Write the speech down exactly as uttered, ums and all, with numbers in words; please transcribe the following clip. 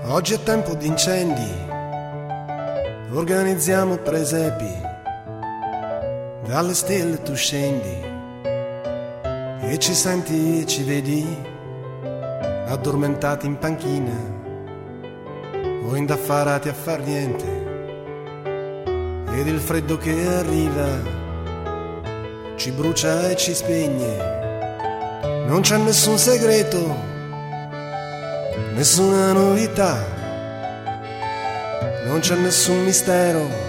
Oggi è tempo di incendi, organizziamo presepi, dalle stelle tu scendi e ci senti e ci vedi addormentati in panchina o indaffarati a far niente, ed il freddo che arriva ci brucia e ci spegne. Non c'è nessun segreto, nessuna novità, non c'è nessun mistero,